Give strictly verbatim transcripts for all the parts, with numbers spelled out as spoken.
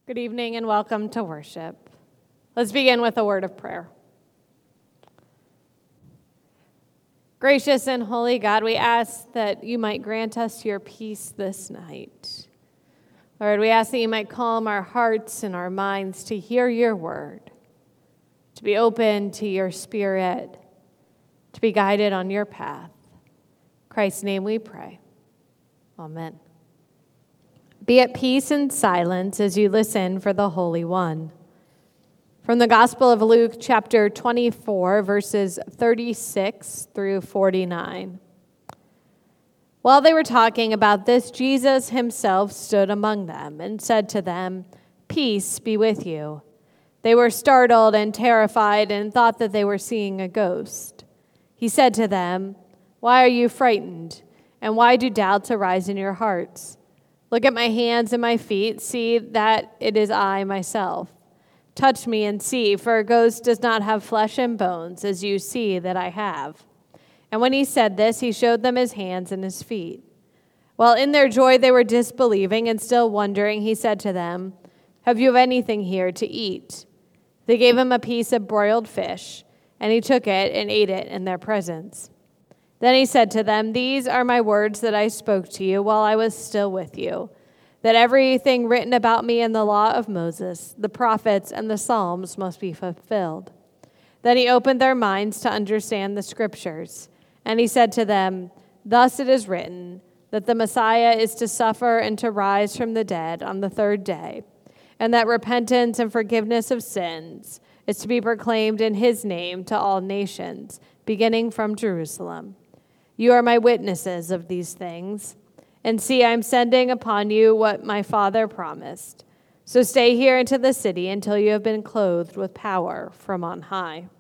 Good evening and welcome to worship. Let's begin with a word of prayer. Gracious and holy God, we ask that you might grant us your peace this night. Lord, we ask that you might calm our hearts and our minds to hear your word, to be open to your spirit, to be guided on your path. In Christ's name we pray. Amen. Be at peace and silence as you listen for the Holy One. From the Gospel of Luke, chapter twenty-four, verses thirty-six through forty-nine. While they were talking about this, Jesus himself stood among them and said to them, "Peace be with you." They were startled and terrified and thought that they were seeing a ghost. He said to them, "Why are you frightened? And why do doubts arise in your hearts? Look at my hands and my feet, see that it is I myself. Touch me and see, for a ghost does not have flesh and bones, as you see that I have." And when he said this, he showed them his hands and his feet. While in their joy they were disbelieving and still wondering, he said to them, "Have you anything here to eat?" They gave him a piece of broiled fish, and he took it and ate it in their presence. Then he said to them, "These are my words that I spoke to you while I was still with you, that everything written about me in the law of Moses, the prophets, and the Psalms must be fulfilled." Then he opened their minds to understand the scriptures, and he said to them, "Thus it is written, that the Messiah is to suffer and to rise from the dead on the third day, and that repentance and forgiveness of sins is to be proclaimed in his name to all nations, beginning from Jerusalem. You are my witnesses of these things. And see, I am sending upon you what my Father promised. So stay here into the city until you have been clothed with power from on high."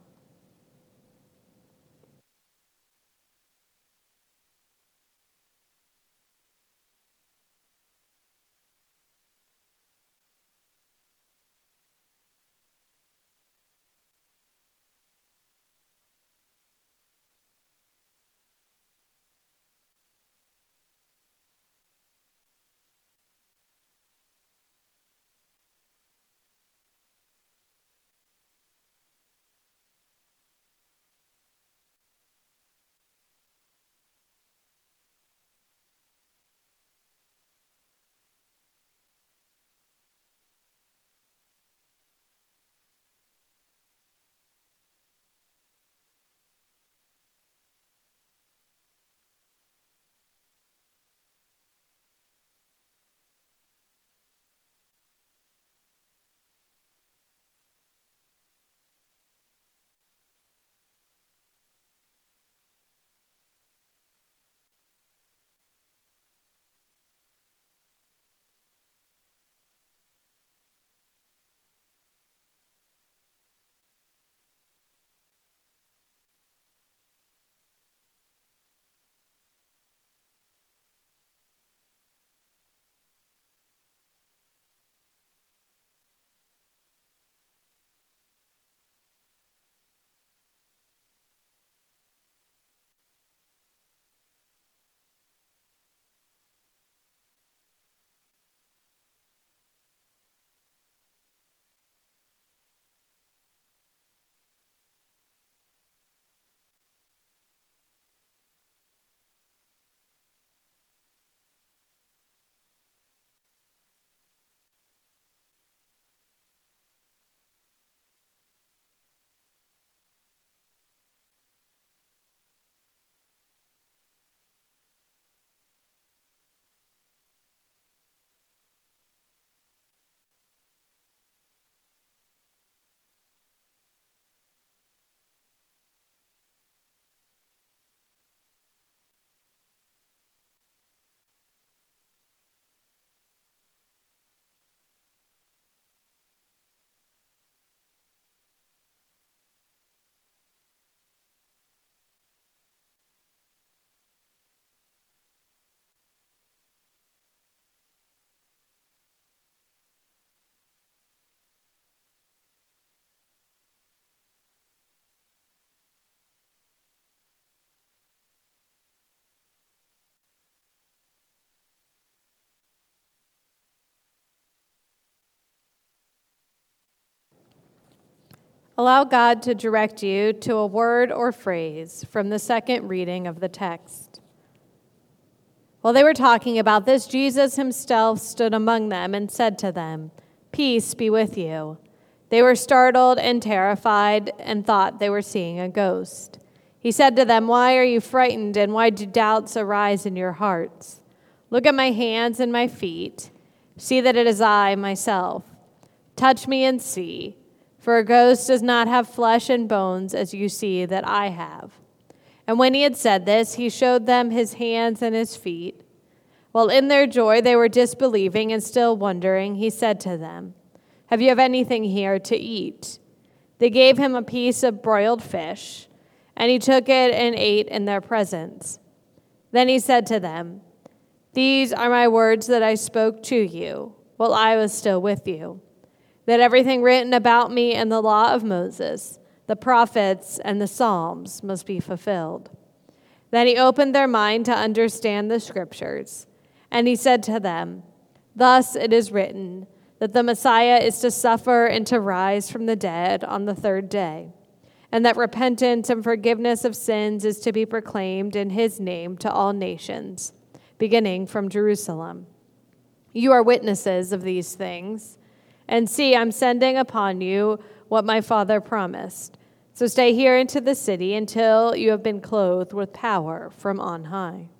Allow God to direct you to a word or phrase from the second reading of the text. While they were talking about this, Jesus himself stood among them and said to them, "Peace be with you." They were startled and terrified and thought they were seeing a ghost. He said to them, "Why are you frightened, and why do doubts arise in your hearts? Look at my hands and my feet. See that it is I myself. Touch me and see, for a ghost does not have flesh and bones as you see that I have." And when he had said this, he showed them his hands and his feet. While in their joy they were disbelieving and still wondering, he said to them, "Have you have anything here to eat?" They gave him a piece of broiled fish, and he took it and ate in their presence. Then he said to them, "These are my words that I spoke to you while I was still with you, that everything written about me in the law of Moses, the prophets, and the Psalms must be fulfilled." Then he opened their mind to understand the scriptures, and he said to them, "Thus it is written, that the Messiah is to suffer and to rise from the dead on the third day, and that repentance and forgiveness of sins is to be proclaimed in his name to all nations, beginning from Jerusalem. You are witnesses of these things, and see, I'm sending upon you what my Father promised. So stay here into the city until you have been clothed with power from on high."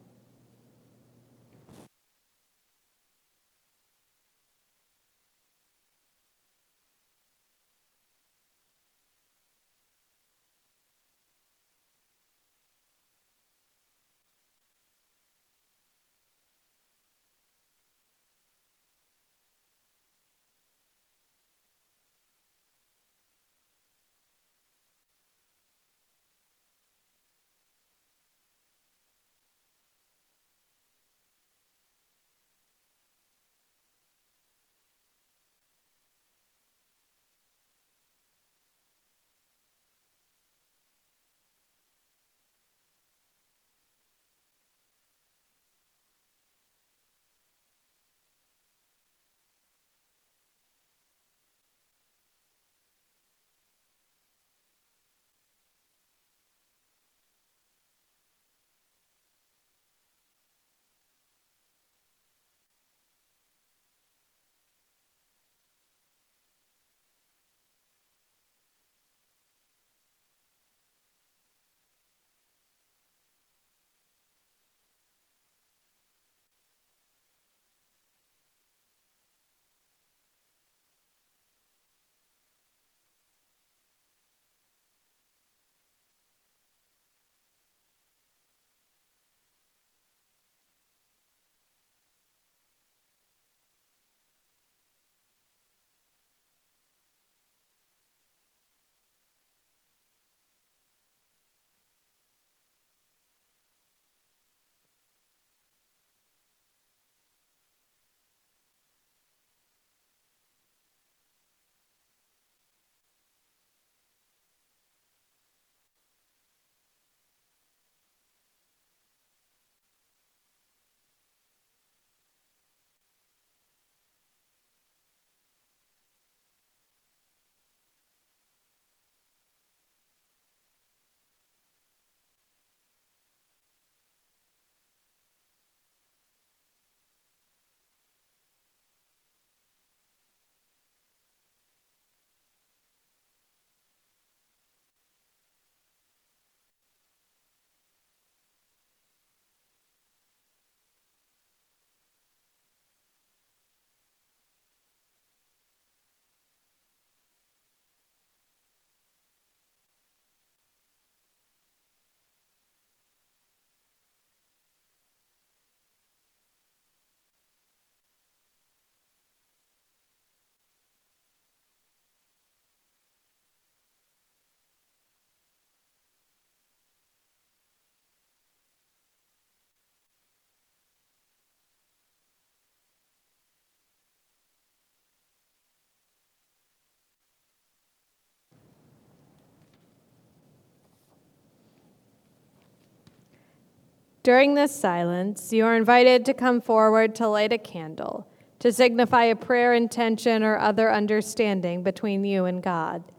During this silence, you are invited to come forward to light a candle, to signify a prayer intention or other understanding between you and God.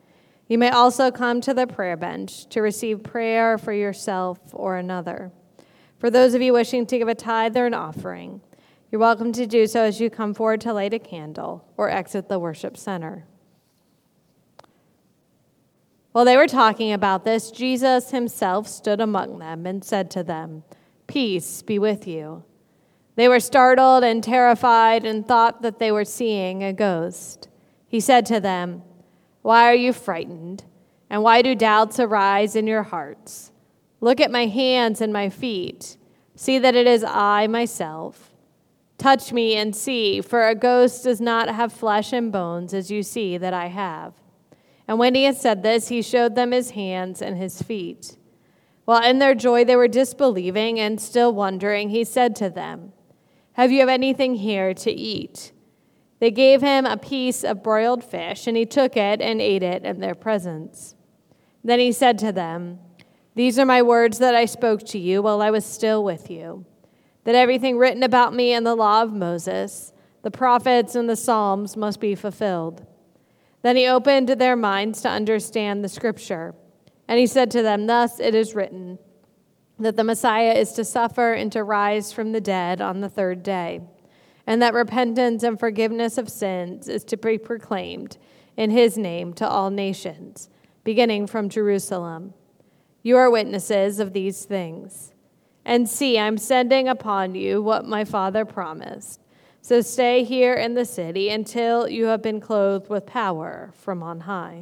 You may also come to the prayer bench to receive prayer for yourself or another. For those of you wishing to give a tithe or an offering, you're welcome to do so as you come forward to light a candle or exit the worship center. While they were talking about this, Jesus himself stood among them and said to them, "Peace be with you." They were startled and terrified and thought that they were seeing a ghost. He said to them, "Why are you frightened? And why do doubts arise in your hearts? Look at my hands and my feet. See that it is I myself. Touch me and see, for a ghost does not have flesh and bones as you see that I have." And when he had said this, he showed them his hands and his feet. While in their joy they were disbelieving and still wondering, he said to them, "Have you anything here to eat?" They gave him a piece of broiled fish, and he took it and ate it in their presence. Then he said to them, "These are my words that I spoke to you while I was still with you, that everything written about me in the law of Moses, the prophets, and the Psalms must be fulfilled." Then he opened their minds to understand the scripture. And he said to them, "Thus it is written, that the Messiah is to suffer and to rise from the dead on the third day, and that repentance and forgiveness of sins is to be proclaimed in his name to all nations, beginning from Jerusalem. You are witnesses of these things. And see, I'm sending upon you what my Father promised. So stay here in the city until you have been clothed with power from on high."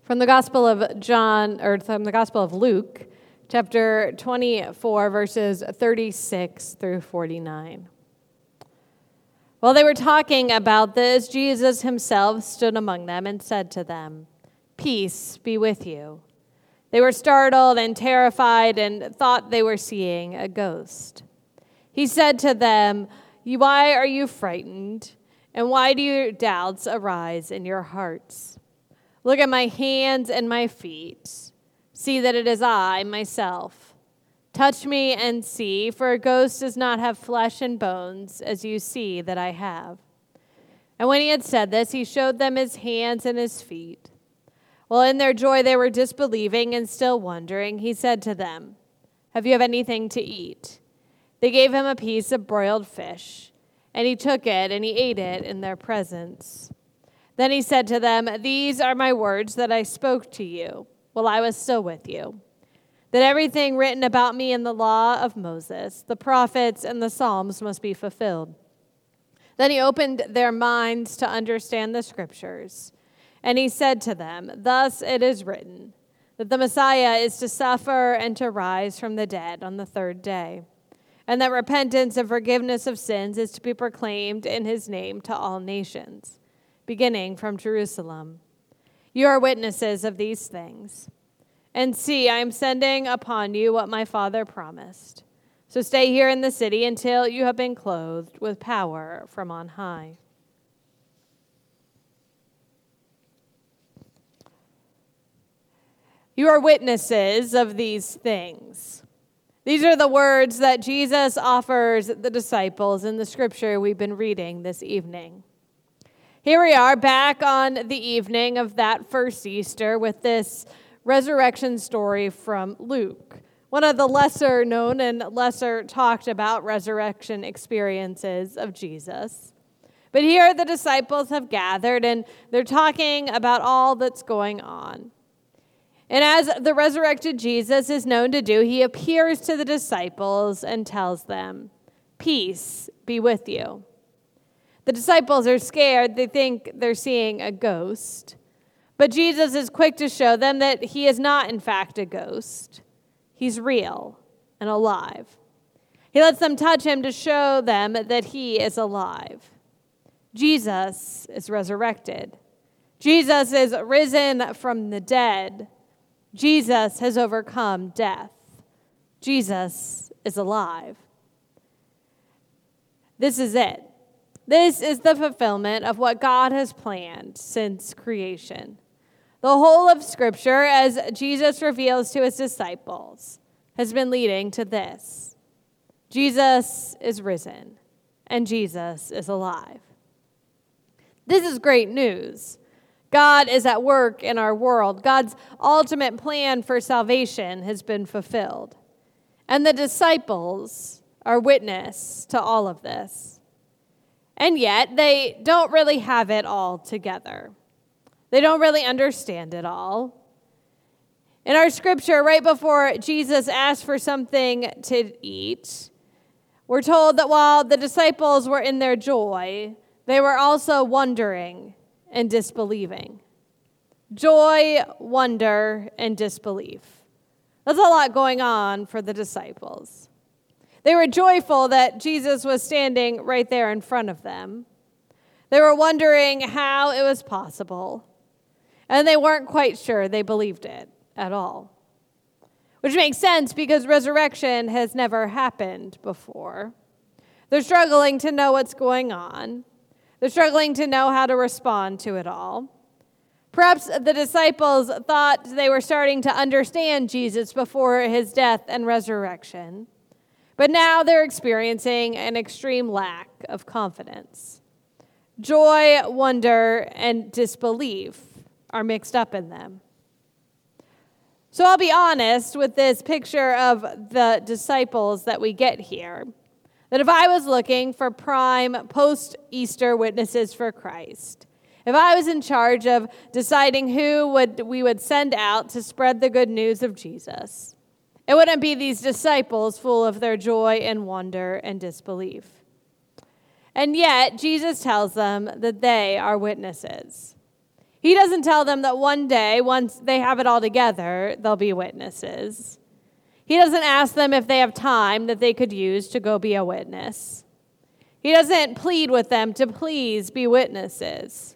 From the Gospel of John, or from the Gospel of Luke, chapter twenty-four, verses thirty-six through forty-nine. While they were talking about this, Jesus himself stood among them and said to them, "Peace be with you." They were startled and terrified and thought they were seeing a ghost. He said to them, "Why are you frightened? And why do your doubts arise in your hearts? Look at my hands and my feet. See that it is I, myself. Touch me and see, for a ghost does not have flesh and bones, as you see that I have." And when he had said this, he showed them his hands and his feet. While in their joy they were disbelieving and still wondering, he said to them, "Have you have anything to eat?" They gave him a piece of broiled fish, and he took it and he ate it in their presence. Then he said to them, "These are my words that I spoke to you while I was still with you, that everything written about me in the law of Moses, the prophets, and the Psalms must be fulfilled." Then he opened their minds to understand the scriptures, and he said to them, "Thus it is written, that the Messiah is to suffer and to rise from the dead on the third day, and that repentance and forgiveness of sins is to be proclaimed in his name to all nations, beginning from Jerusalem. You are witnesses of these things. And see, I am sending upon you what my Father promised. So stay here in the city until you have been clothed with power from on high." You are witnesses of these things. These are the words that Jesus offers the disciples in the scripture we've been reading this evening. Here we are back on the evening of that first Easter with this resurrection story from Luke, one of the lesser known and lesser talked about resurrection experiences of Jesus. But here the disciples have gathered and they're talking about all that's going on. And as the resurrected Jesus is known to do, he appears to the disciples and tells them, "Peace be with you." The disciples are scared. They think they're seeing a ghost. But Jesus is quick to show them that he is not, in fact, a ghost. He's real and alive. He lets them touch him to show them that he is alive. Jesus is resurrected. Jesus is risen from the dead. Jesus has overcome death. Jesus is alive. This is it. This is the fulfillment of what God has planned since creation. The whole of Scripture, as Jesus reveals to his disciples, has been leading to this. Jesus is risen, and Jesus is alive. This is great news. God is at work in our world. God's ultimate plan for salvation has been fulfilled. And the disciples are witness to all of this. And yet, they don't really have it all together. They don't really understand it all. In our scripture, right before Jesus asked for something to eat, we're told that while the disciples were in their joy, they were also wondering and disbelieving. Joy, wonder, and disbelief. There's a lot going on for the disciples. They were joyful that Jesus was standing right there in front of them. They were wondering how it was possible, and they weren't quite sure they believed it at all. Which makes sense because resurrection has never happened before. They're struggling to know what's going on. They're struggling to know how to respond to it all. Perhaps the disciples thought they were starting to understand Jesus before his death and resurrection. But now they're experiencing an extreme lack of confidence. Joy, wonder, and disbelief are mixed up in them. So I'll be honest with this picture of the disciples that we get here, that if I was looking for prime post-Easter witnesses for Christ, if I was in charge of deciding who would we would send out to spread the good news of Jesus, it wouldn't be these disciples full of their joy and wonder and disbelief. And yet, Jesus tells them that they are witnesses. He doesn't tell them that one day, once they have it all together, they'll be witnesses. He doesn't ask them if they have time that they could use to go be a witness. He doesn't plead with them to please be witnesses.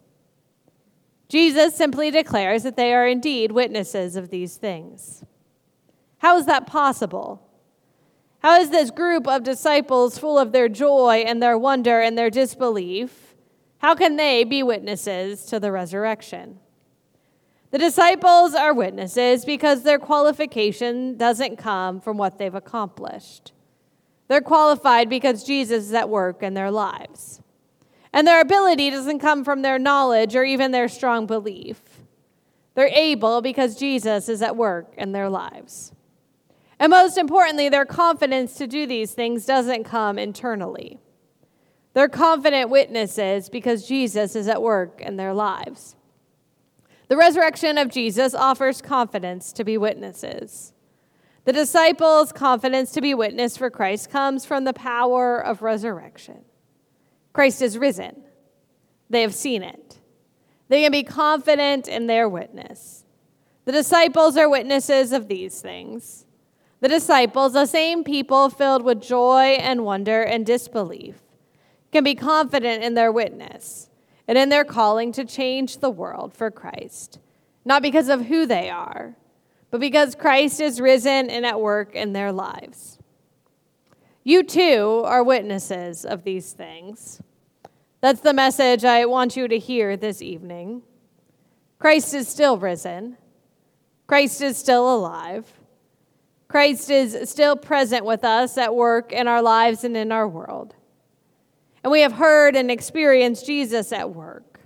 Jesus simply declares that they are indeed witnesses of these things. How is that possible? How is this group of disciples full of their joy and their wonder and their disbelief? How can they be witnesses to the resurrection? The disciples are witnesses because their qualification doesn't come from what they've accomplished. They're qualified because Jesus is at work in their lives. And their ability doesn't come from their knowledge or even their strong belief. They're able because Jesus is at work in their lives. And most importantly, their confidence to do these things doesn't come internally. They're confident witnesses because Jesus is at work in their lives. The resurrection of Jesus offers confidence to be witnesses. The disciples' confidence to be witness for Christ comes from the power of resurrection. Christ is risen. They have seen it. They can be confident in their witness. The disciples are witnesses of these things. The disciples, the same people filled with joy and wonder and disbelief, can be confident in their witness and in their calling to change the world for Christ, not because of who they are, but because Christ is risen and at work in their lives. You too are witnesses of these things. That's the message I want you to hear this evening. Christ is still risen. Christ is still alive. Christ is still present with us at work in our lives and in our world. And we have heard and experienced Jesus at work.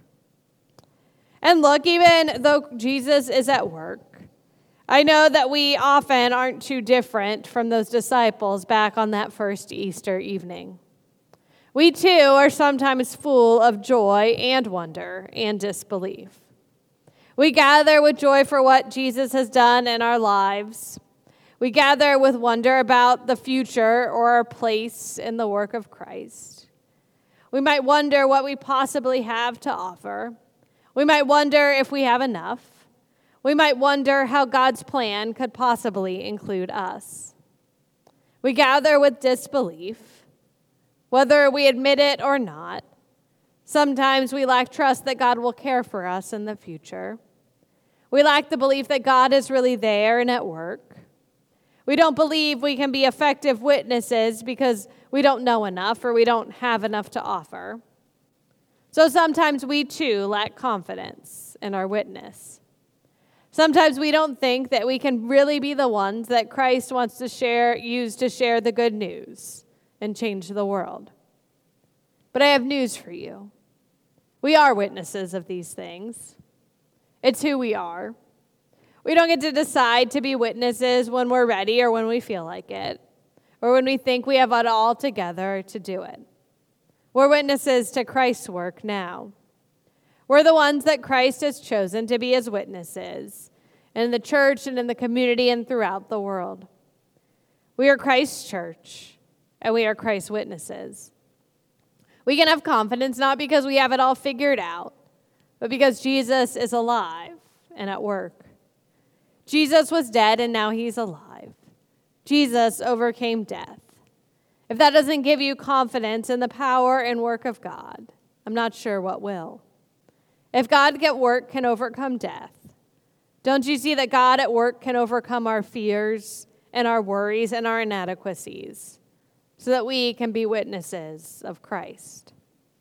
And look, even though Jesus is at work, I know that we often aren't too different from those disciples back on that first Easter evening. We too are sometimes full of joy and wonder and disbelief. We gather with joy for what Jesus has done in our lives. We gather with wonder about the future or our place in the work of Christ. We might wonder what we possibly have to offer. We might wonder if we have enough. We might wonder how God's plan could possibly include us. We gather with disbelief, whether we admit it or not. Sometimes we lack trust that God will care for us in the future. We lack the belief that God is really there and at work. We don't believe we can be effective witnesses because we don't know enough or we don't have enough to offer. So sometimes we too lack confidence in our witness. Sometimes we don't think that we can really be the ones that Christ wants to share, use to share the good news and change the world. But I have news for you. We are witnesses of these things. It's who we are. We don't get to decide to be witnesses when we're ready or when we feel like it, or when we think we have it all together to do it. We're witnesses to Christ's work now. We're the ones that Christ has chosen to be his witnesses in the church and in the community and throughout the world. We are Christ's church, and we are Christ's witnesses. We can have confidence not because we have it all figured out, but because Jesus is alive and at work. Jesus was dead, and now he's alive. Jesus overcame death. If that doesn't give you confidence in the power and work of God, I'm not sure what will. If God at work can overcome death, don't you see that God at work can overcome our fears and our worries and our inadequacies so that we can be witnesses of Christ?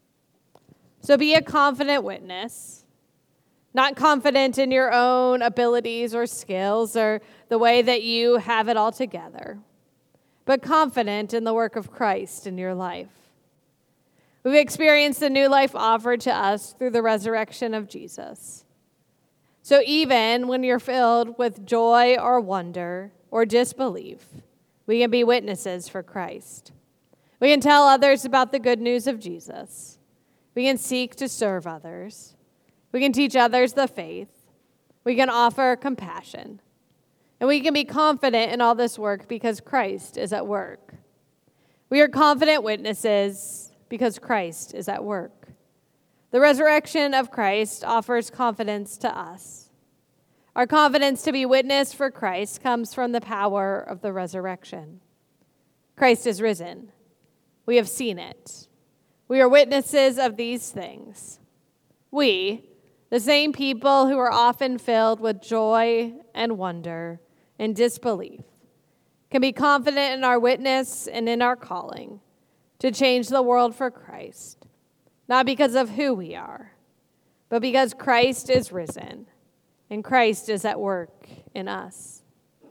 So be a confident witness. Not confident in your own abilities or skills or the way that you have it all together, but confident in the work of Christ in your life. We've experienced the new life offered to us through the resurrection of Jesus. So even when you're filled with joy or wonder or disbelief, we can be witnesses for Christ. We can tell others about the good news of Jesus. We can seek to serve others. We can teach others the faith. We can offer compassion. And we can be confident in all this work because Christ is at work. We are confident witnesses because Christ is at work. The resurrection of Christ offers confidence to us. Our confidence to be witness for Christ comes from the power of the resurrection. Christ is risen. We have seen it. We are witnesses of these things. We, the same people who are often filled with joy and wonder and disbelief, can be confident in our witness and in our calling to change the world for Christ. Not because of who we are, but because Christ is risen and Christ is at work in us.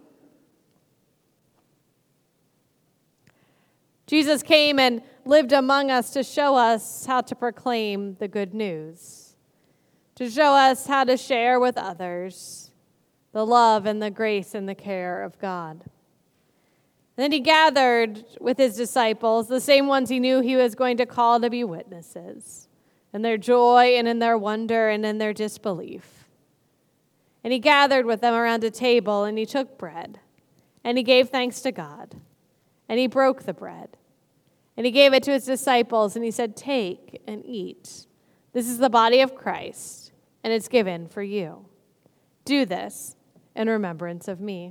Jesus came and lived among us to show us how to proclaim the good news, to show us how to share with others the love and the grace and the care of God. And then he gathered with his disciples, the same ones he knew he was going to call to be witnesses, in their joy and in their wonder and in their disbelief. And he gathered with them around a table, and he took bread, and he gave thanks to God, and he broke the bread, and he gave it to his disciples, and he said, "Take and eat. This is the body of Christ, and it's given for you. Do this in remembrance of me."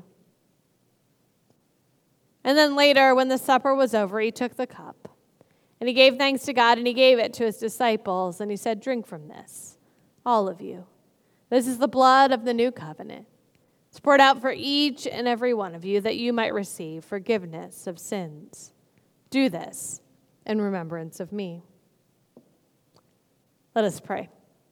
And then later, when the supper was over, he took the cup, and he gave thanks to God, and he gave it to his disciples, and he said, "Drink from this, all of you. This is the blood of the new covenant. It's poured out for each and every one of you, that you might receive forgiveness of sins. Do this in remembrance of me." Let us pray.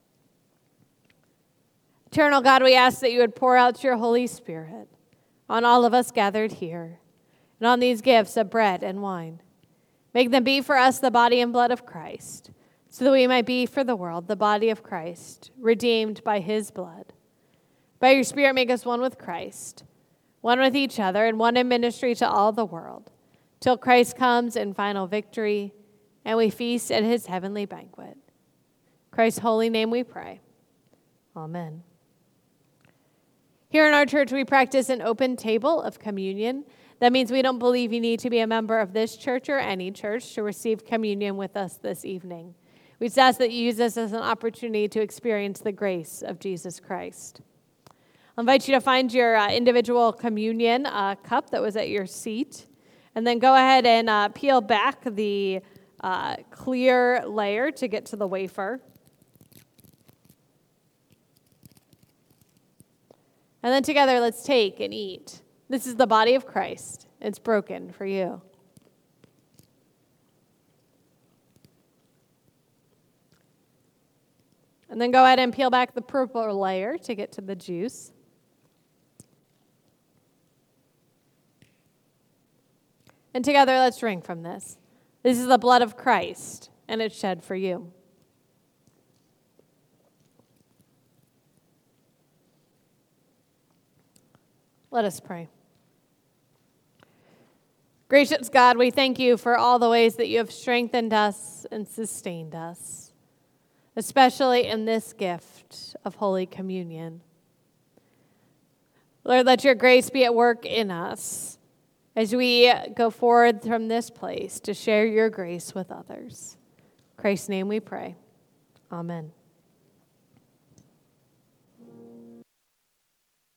Eternal God, we ask that you would pour out your Holy Spirit on all of us gathered here, and on these gifts of bread and wine. Make them be for us the body and blood of Christ, so that we might be for the world the body of Christ, redeemed by his blood. By your Spirit, make us one with Christ, one with each other, and one in ministry to all the world, till Christ comes in final victory, and we feast at his heavenly banquet. In Christ's holy name we pray. Amen. Here in our church, we practice an open table of communion. That means we don't believe you need to be a member of this church or any church to receive communion with us this evening. We just ask that you use this as an opportunity to experience the grace of Jesus Christ. I invite you to find your uh, individual communion uh, cup that was at your seat, and then go ahead and uh, peel back the uh, clear layer to get to the wafer. And then together, let's take and eat. This is the body of Christ. It's broken for you. And then go ahead and peel back the purple layer to get to the juice. And together, let's drink from this. This is the blood of Christ, and it's shed for you. Let us pray. Gracious God, we thank you for all the ways that you have strengthened us and sustained us, especially in this gift of Holy Communion. Lord, let your grace be at work in us as we go forward from this place to share your grace with others. In Christ's name we pray. Amen.